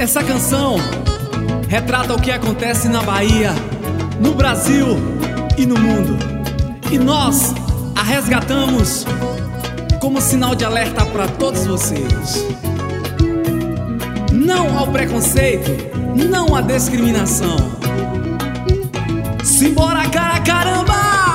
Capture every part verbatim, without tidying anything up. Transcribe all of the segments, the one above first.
Essa canção retrata o que acontece na Bahia, no Brasil e no mundo. E nós a resgatamos como sinal de alerta para todos vocês. Não ao preconceito, não à discriminação. Simbora, cara, caramba!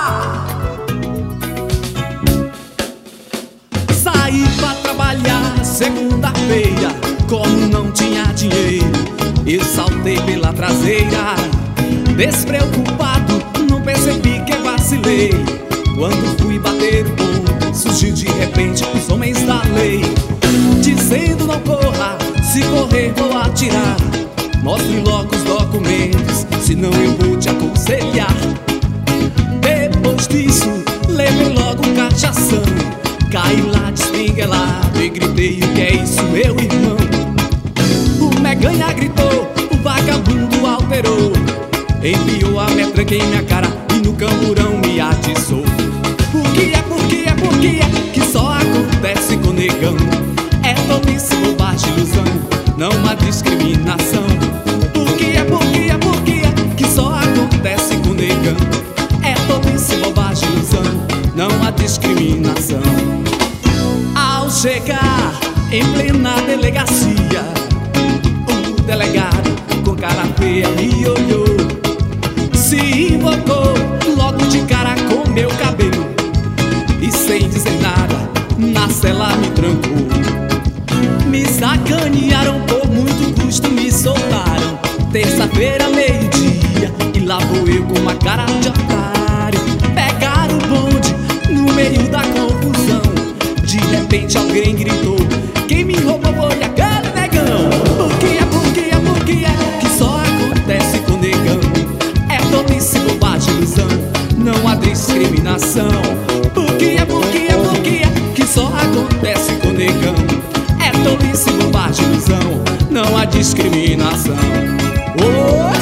Saí pra trabalhar segunda-feira, como não tinha dinheiro, eu saltei pela traseira. Despreocupado, não percebi que vacilei. Quando fui bater o ponto, surgiu de repente os homens da lei, dizendo não corra, se correr vou atirar. Mostre logo os documentos, senão eu vou te aconselhar. Depois disso, levei logo um cachação, caí lá desfinguelado e gritei: o que é isso, meu irmão? O meganha gritou, o vagabundo alterou, enviou a metranca em minha cara e no camburão me atiçou. Por que é, por que é, por que é que só acontece com negão? É tolice, bobagem, ilusão, não há discriminação. Por que é, por que é, por que é que só acontece com negão? É tolice, bobagem, ilusão, não há discriminação. Ao chegar em plena delegacia, o delegado com cara feia me olhou, se invocou logo de cara com meu cabelo e sem dizer nada na cela me trancou. Me sacanearam por muito custo, me soltaram terça-feira, meio-dia, e lá vou eu com uma cara de otário. Pegaram o bonde no meio da confusão, de repente alguém gritou: quem me roubou foi aquele negão. Por que é, por que é, por que é que só acontece com negão? É tolice, bobagem, ilusão, não há discriminação. Por que é, por que é, por que é que só acontece com negão? É tolice, bobagem, ilusão, não há discriminação. Oh!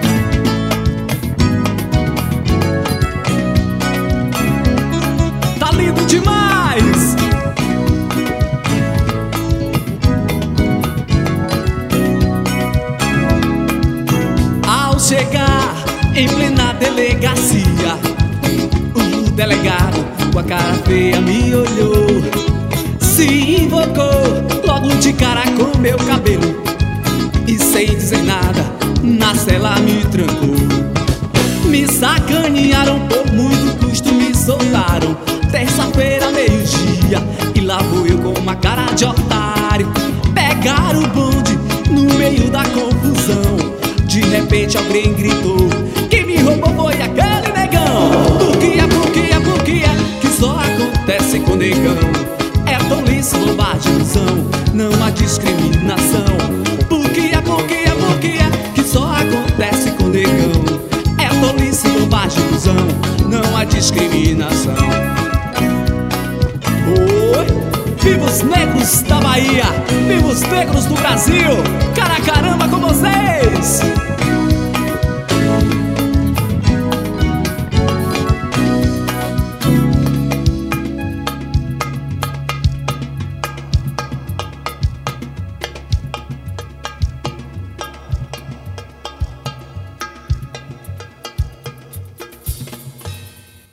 Tá lindo demais! Ao chegar em plena delegacia, o delegado com a cara feia me olhou, se invocou logo de cara com meu cabelo e sem dizer nada na cela me trancou. Me sacanearam por muito custo, me soltaram terça-feira, meio-dia, e lá vou eu com uma cara de otário. Pegaram o bonde no meio da confusão, de repente alguém gritou: quem me roubou foi aquele negão. Por que é, por que é, por que é que só acontece com negão? É tolice, bobagem, ilusão, não há discriminação. Por que é, por que é, por que é que só acontece com negão? É tolice, bobagem, ilusão, não há discriminação. Oi! Viva os negros da Bahia! Viva os negros do Brasil! Cara, caramba com vocês!